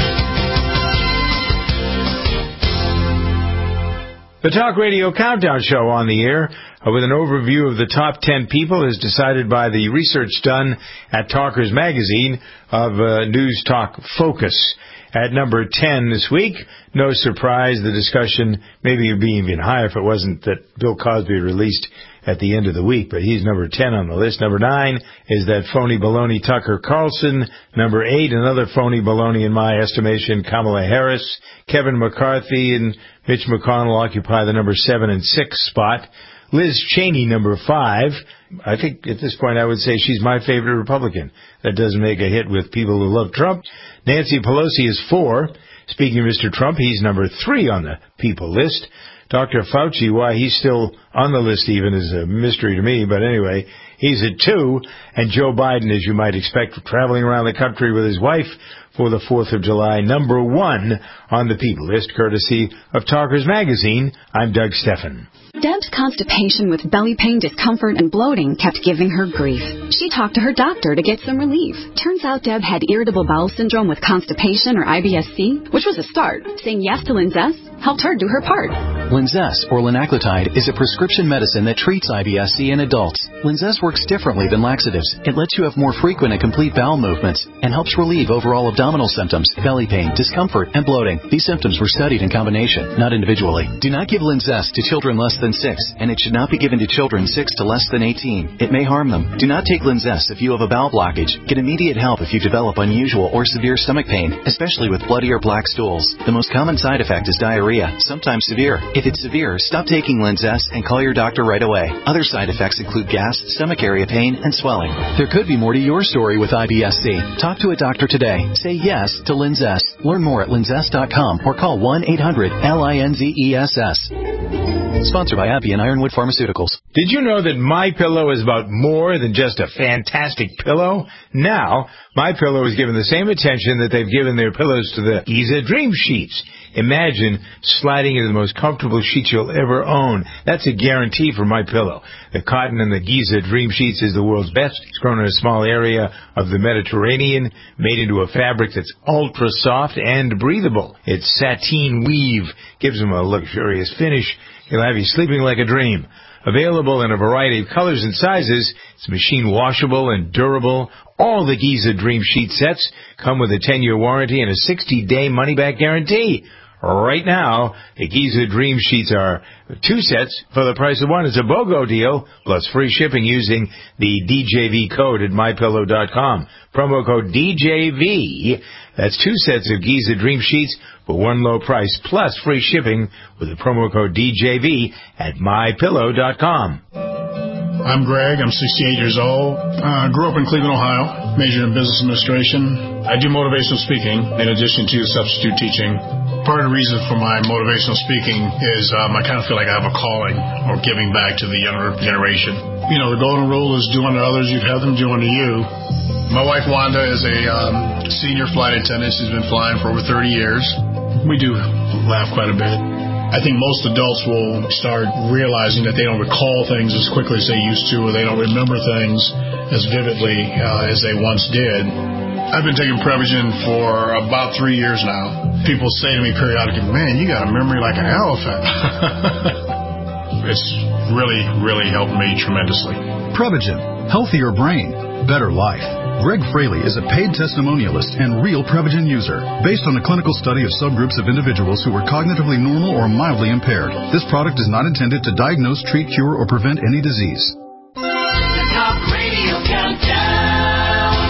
The Talk Radio Countdown Show on the air uh, with an overview of the top ten people as decided by the research done at Talkers Magazine of uh, News Talk Focus. At number ten this week, no surprise, the discussion maybe would be even higher if it wasn't that Bill Cosby released at the end of the week, but he's number ten on the list. Number nine is that phony baloney Tucker Carlson. Number eight, another phony baloney in my estimation, Kamala Harris. Kevin McCarthy and Mitch McConnell occupy the number seven and six spot. Liz Cheney, number five. I think at this point I would say she's my favorite Republican. That doesn't make a hit with people who love Trump. Nancy Pelosi is four. Speaking of Mister Trump, he's number three on the people list. Doctor Fauci, why he's still on the list even is a mystery to me, but anyway, he's at two. And Joe Biden, as you might expect, traveling around the country with his wife for the fourth of July, number one on the people list, courtesy of Talkers Magazine. I'm Doug Steffen. Deb's constipation with belly pain, discomfort, and bloating kept giving her grief. She talked to her doctor to get some relief. Turns out Deb had irritable bowel syndrome with constipation, or I B S C, which was a start. Saying yes to Linzess helped her do her part. Linzess, or linaclotide, is a prescription medicine that treats I B S C in adults. Linzess works differently than laxatives. It lets you have more frequent and complete bowel movements and helps relieve overall abdominal symptoms, belly pain, discomfort, and bloating. These symptoms were studied in combination, not individually. Do not give Linzess to children less than six, and it should not be given to children six to less than eighteen. It may harm them. Do not take Linzess if you have a bowel blockage. Get immediate help if you develop unusual or severe stomach pain, especially with bloody or black stools. The most common side effect is diarrhea, sometimes severe. If it's severe, stop taking Linzess and call your doctor right away. Other side effects include gas, stomach area pain, and swelling. There could be more to your story with I B S C. Talk to a doctor today. Say yes to Linzess. Learn more at linzess dot com or call one eight hundred L I N Z E S S. Sponsored by AbbVie and Ironwood Pharmaceuticals. Did you know that MyPillow is about more than just a fantastic pillow? Now, MyPillow is given the same attention that they've given their pillows to the Giza Dream Sheets. Imagine sliding into the most comfortable sheets you'll ever own. That's a guarantee for MyPillow. The cotton in the Giza Dream Sheets is the world's best. It's grown in a small area of the Mediterranean, made into a fabric that's ultra soft and breathable. Its sateen weave gives them a luxurious finish. It'll have you sleeping like a dream. Available in a variety of colors and sizes, it's machine washable and durable. All the Giza Dream Sheet sets come with a ten-year warranty and a sixty-day money-back guarantee. Right now, the Giza Dream Sheets are two sets for the price of one. It's a BOGO deal, plus free shipping using the D J V code at my pillow dot com. Promo code D J V. That's two sets of Giza Dream Sheets for one low price, plus free shipping with the promo code D J V at my pillow dot com. I'm Greg. I'm sixty-eight years old. Uh, grew up in Cleveland, Ohio. Majored in business administration. I do motivational speaking in addition to substitute teaching. Part of the reason for my motivational speaking is um, I kind of feel like I have a calling or giving back to the younger generation. You know, the golden rule is do unto others, you'd have them do unto you. My wife, Wanda, is a um, senior flight attendant. She's been flying for over thirty years. We do laugh quite a bit. I think most adults will start realizing that they don't recall things as quickly as they used to, or they don't remember things as vividly uh, as they once did. I've been taking Prevagen for about three years now. People say to me periodically, man, you got a memory like an elephant. It's really, really helped me tremendously. Prevagen. Healthier brain. Better life. Greg Fraley is a paid testimonialist and real Prevagen user. Based on a clinical study of subgroups of individuals who were cognitively normal or mildly impaired, this product is not intended to diagnose, treat, cure, or prevent any disease. The Talk Radio Countdown.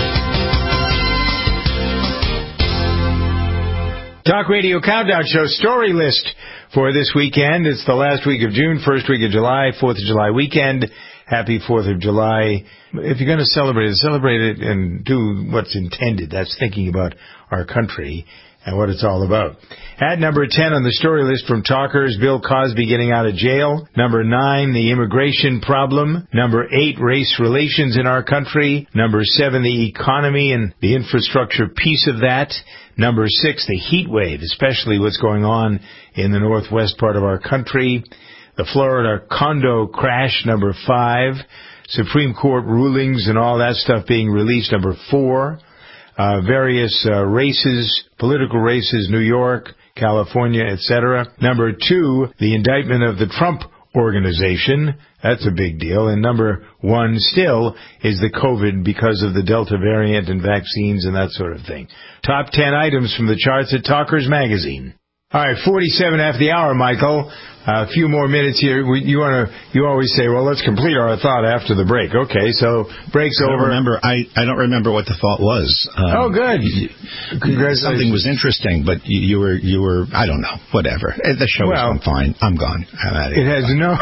Talk Radio Countdown Show story list for this weekend. It's the last week of June, first week of July, fourth of July weekend. Happy fourth of July. If you're going to celebrate it, celebrate it and do what's intended. That's thinking about our country and what it's all about. At number ten on the story list from Talkers, Bill Cosby getting out of jail. Number nine, the immigration problem. Number eight, race relations in our country. Number seven, the economy and the infrastructure piece of that. Number six, the heat wave, especially what's going on in the northwest part of our country. The Florida condo crash, number five. Supreme Court rulings and all that stuff being released, number four. Uh, various uh, races, political races, New York, California, et cetera. Number two, the indictment of the Trump Organization. That's a big deal. And number one still is the COVID because of the Delta variant and vaccines and that sort of thing. Top ten items from the charts at Talkers Magazine. All right, forty-seven after the hour, Michael. Uh, a few more minutes here. We, you want to? You always say, "Well, let's complete our thought after the break." Okay, so break's I don't over. Remember, I I don't remember what the thought was. Um, oh, good. Congratulations. Something was interesting, but you, you were you were I don't know. Whatever. The show well, has been fine. I'm gone. I'm out of here. It has no.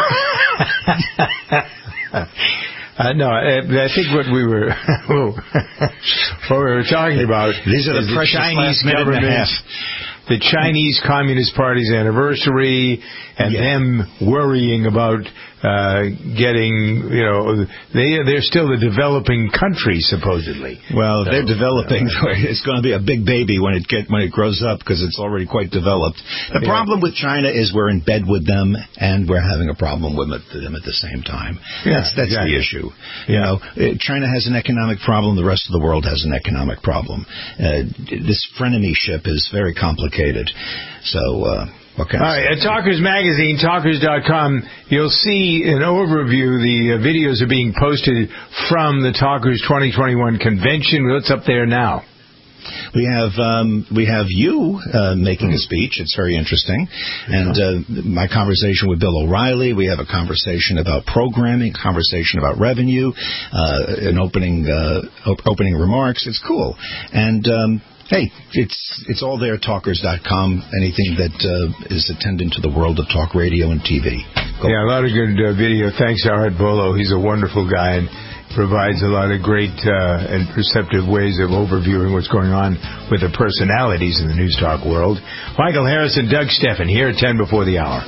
Uh, no, I, I think what we were what we were talking about These are the is precious the Chinese last minute and a government, half. the Chinese Communist Party's anniversary, and yeah. them worrying about uh, getting, you know, they they're still a developing country supposedly. Well, so, they're developing. Uh, it's going to be a big baby when it get when it grows up because it's already quite developed. The yeah. problem with China is we're in bed with them and we're having a problem with them at the same time. Yeah, that's that's exactly. the issue. You know, China has an economic problem. The rest of the world has an economic problem. Uh, this frenemyship is very complicated. So. Uh, What can All I say? right, at Talkers Magazine, talkers dot com, you'll see an overview. The uh, videos are being posted from the Talkers twenty twenty-one convention. What's up there now? We have um, we have you uh, making a speech. It's very interesting. And uh, my conversation with Bill O'Reilly. We have a conversation about programming, conversation about revenue, uh, an opening uh, op- opening remarks. It's cool. And um, hey, it's it's all there at talkers dot com. Anything that uh, is attendant to the world of talk radio and T V. Go. Yeah, a lot of good uh, video. Thanks to Art Bolo. He's a wonderful guy and provides a lot of great uh, and perceptive ways of overviewing what's going on with the personalities in the news talk world. Michael Harris and Doug Steffen here at ten before the hour.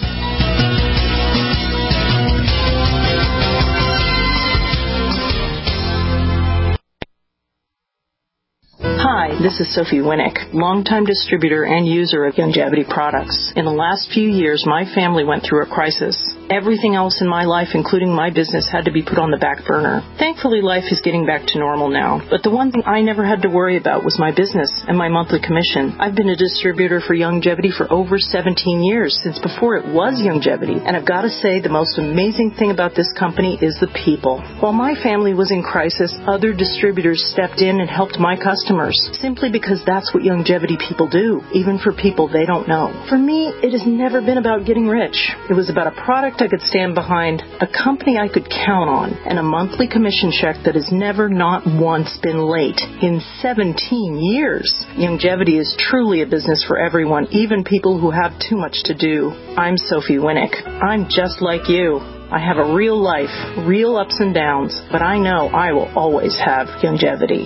Hi, this is Sophie Winnick, longtime distributor and user of Youngevity products. In the last few years, my family went through a crisis. Everything else in my life, including my business, had to be put on the back burner. Thankfully, life is getting back to normal now. But the one thing I never had to worry about was my business and my monthly commission. I've been a distributor for Youngevity for over seventeen years, since before it was Youngevity. And I've got to say, the most amazing thing about this company is the people. While my family was in crisis, other distributors stepped in and helped my customers, simply because that's what Youngevity people do, even for people they don't know. For me, it has never been about getting rich. It was about a product I could stand behind, a company I could count on, and a monthly commission check that has never not once been late in seventeen years. Youngevity is truly a business for everyone, even people who have too much to do. I'm Sophie Winnick. I'm just like you. I have a real life, real ups and downs, but I know I will always have Youngevity.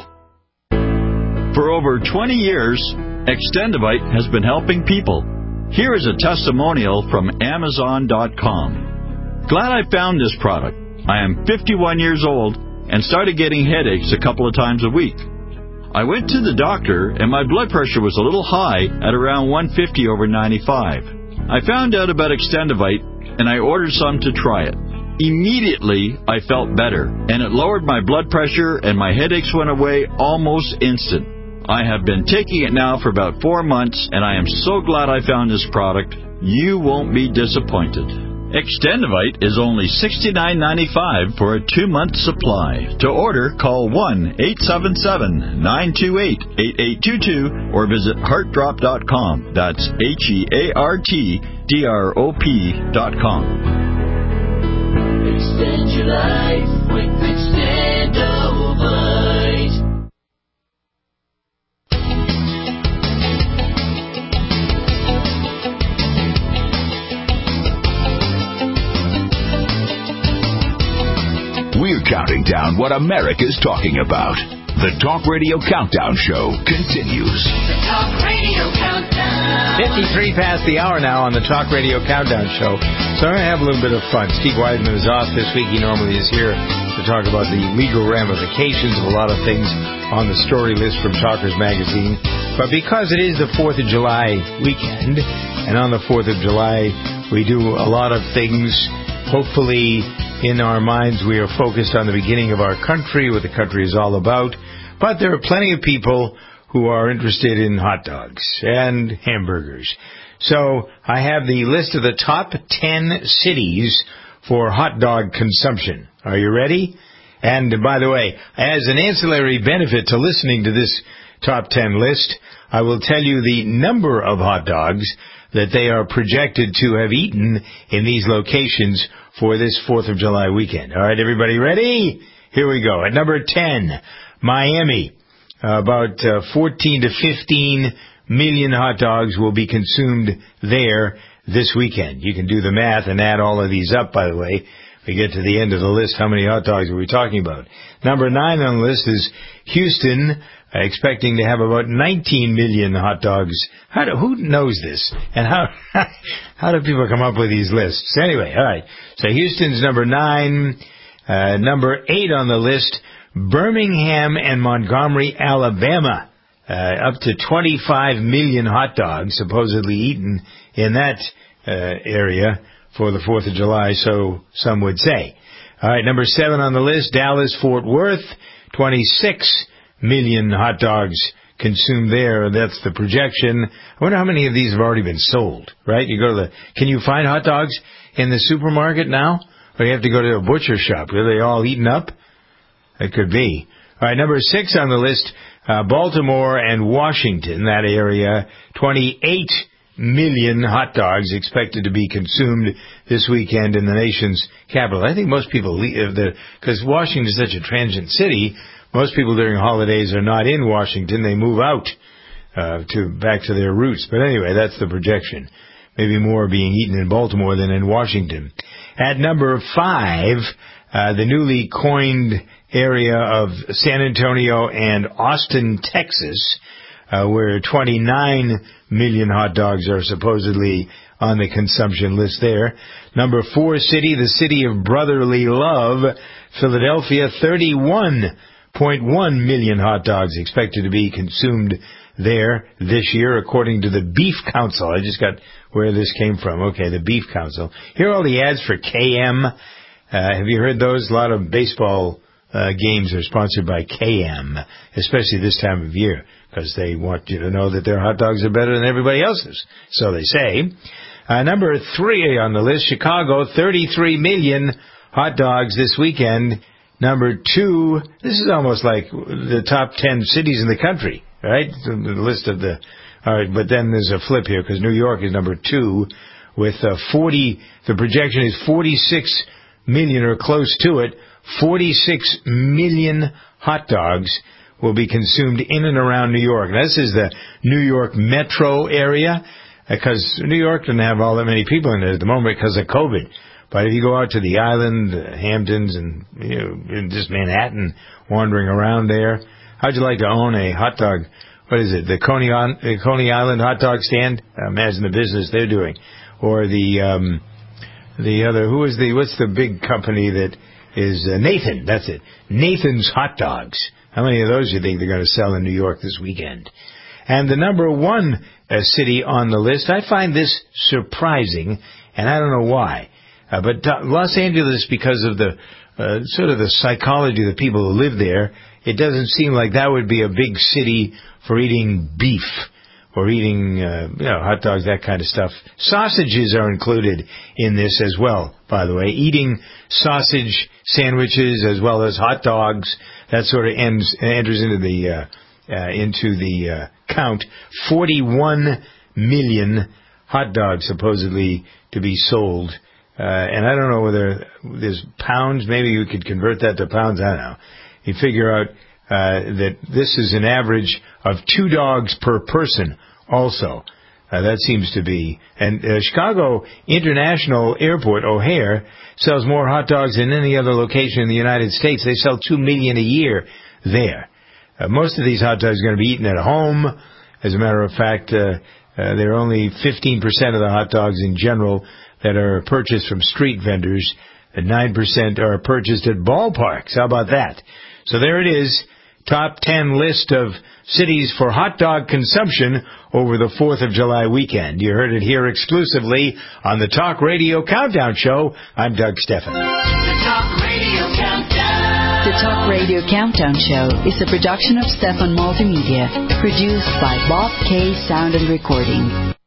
For over twenty years, Extendivite has been helping people. Here is a testimonial from Amazon dot com. Glad I found this product. I am fifty-one years old and started getting headaches a couple of times a week. I went to the doctor and my blood pressure was a little high at around one fifty over ninety-five. I found out about Extendivite and I ordered some to try it. Immediately, I felt better and it lowered my blood pressure and my headaches went away almost instant. I have been taking it now for about four months, and I am so glad I found this product. You won't be disappointed. Extendivite is only sixty-nine ninety-five for a two-month supply. To order, call one eight seven seven, nine two eight, eight eight two two or visit heart drop dot com. That's H E A R T D R O P dot com. Extend your life with Extendivite. We're counting down what America's talking about. The Talk Radio Countdown Show continues. The Talk Radio Countdown. fifty-three past the hour now on the Talk Radio Countdown Show. So I'm going to have a little bit of fun. Steve Weidman is off this week. He normally is here to talk about the legal ramifications of a lot of things on the story list from Talkers Magazine. But because it is the fourth of July weekend, and on the fourth of July we do a lot of things, hopefully in our minds we are focused on the beginning of our country, what the country is all about. But there are plenty of people who are interested in hot dogs and hamburgers. So I have the list of the top ten cities for hot dog consumption. Are you ready? And by the way, as an ancillary benefit to listening to this top ten list, I will tell you the number of hot dogs that they are projected to have eaten in these locations for this fourth of July weekend. All right, everybody ready? Here we go. At number ten, Miami. Uh, about uh, fourteen to fifteen million hot dogs will be consumed there this weekend. You can do the math and add all of these up, by the way. We get to the end of the list, how many hot dogs are we talking about? Number nine on the list is Houston, uh, expecting to have about nineteen million hot dogs. How do, who knows this? And how how do people come up with these lists? Anyway, all right. So Houston's number nine. Uh, number eight on the list, Birmingham and Montgomery, Alabama. Uh, up to twenty-five million hot dogs supposedly eaten in that uh, area for the fourth of July, so some would say. All right, number seven on the list, Dallas-Fort Worth, twenty-six million hot dogs consumed there. That's the projection. I wonder how many of these have already been sold, right? You go to the, can you find hot dogs in the supermarket now? Or you have to go to a butcher shop? Are they all eaten up? It could be. All right, number six on the list, uh, Baltimore and Washington, that area, twenty-eight million hot dogs expected to be consumed this weekend in the nation's capital. I think most people leave, because Washington is such a transient city, most people during holidays are not in Washington. They move out uh, to back to their roots. But anyway, that's the projection. Maybe more being eaten in Baltimore than in Washington. At number five, uh, the newly coined area of San Antonio and Austin, Texas, uh, where twenty-nine million hot dogs are supposedly on the consumption list there. Number four city, the city of brotherly love, Philadelphia, thirty-one point one million hot dogs expected to be consumed there this year, according to the Beef Council. I just got where this came from. Okay, the Beef Council. Here are all the ads for K M. Uh, have you heard those? A lot of baseball uh, games are sponsored by K M, especially this time of year, because they want you to know that their hot dogs are better than everybody else's. So they say. Uh, number three on the list, Chicago, thirty-three million hot dogs this weekend. Number two, this is almost like the top ten cities in the country, right? The list of the, all right, but then there's a flip here because New York is number two with uh, forty, the projection is forty-six million or close to it. forty-six million hot dogs will be consumed in and around New York. Now, this is the New York metro area because New York doesn't have all that many people in it at the moment because of COVID. But if you go out to the island, uh, Hamptons, and you know, in just Manhattan, wandering around there, how'd you like to own a hot dog? What is it? The Coney, on, the Coney Island hot dog stand? Uh, imagine the business they're doing, or the um, the other. Who is the? What's the big company that is uh, Nathan? That's it. Nathan's Hot Dogs. How many of those do you think they're going to sell in New York this weekend? And the number one uh, city on the list, I find this surprising, and I don't know why. Uh, but Los Angeles, because of the uh, sort of the psychology of the people who live there, it doesn't seem like that would be a big city for eating beef or eating, uh, you know, hot dogs, that kind of stuff. Sausages are included in this as well, by the way. Eating sausage sandwiches as well as hot dogs, that sort of ends, enters into the uh, uh, into the uh, count. forty-one million hot dogs supposedly to be sold. Uh, and I don't know whether there's pounds. Maybe you could convert that to pounds. I don't know. You figure out uh, that this is an average of two dogs per person also. Uh, that seems to be. And uh, Chicago International Airport, O'Hare, sells more hot dogs than any other location in the United States. They sell two million a year there. Uh, most of these hot dogs are going to be eaten at home. As a matter of fact, uh, uh, there are only fifteen percent of the hot dogs in general that are purchased from street vendors, and nine percent are purchased at ballparks. How about that? So there it is, top ten list of cities for hot dog consumption over the fourth of July weekend. You heard it here exclusively on the Talk Radio Countdown Show. I'm Doug Steffen. The Talk Radio Countdown. The Talk Radio Countdown Show is a production of Stefan Multimedia, produced by Bob K. Sound and Recording.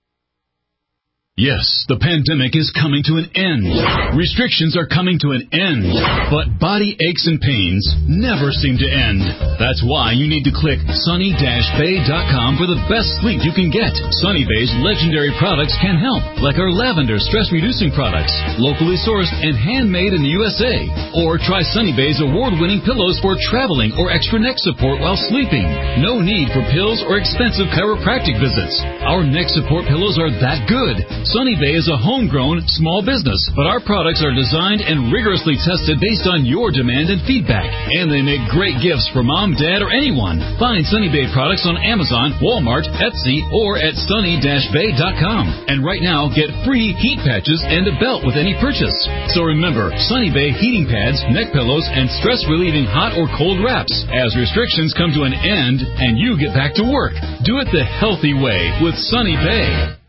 Yes, the pandemic is coming to an end. Restrictions are coming to an end. But body aches and pains never seem to end. That's why you need to click sunny dash bay dot com for the best sleep you can get. Sunny Bay's legendary products can help, like our lavender stress-reducing products, locally sourced and handmade in the U S A. Or try Sunny Bay's award-winning pillows for traveling or extra neck support while sleeping. No need for pills or expensive chiropractic visits. Our neck support pillows are that good. Sunny Bay is a homegrown small business, but our products are designed and rigorously tested based on your demand and feedback. And they make great gifts for mom, dad, or anyone. Find Sunny Bay products on Amazon, Walmart, Etsy, or at sunny dash bay dot com. And right now, get free heat patches and a belt with any purchase. So remember, Sunny Bay heating pads, neck pillows, and stress-relieving hot or cold wraps as restrictions come to an end and you get back to work. Do it the healthy way with Sunny Bay.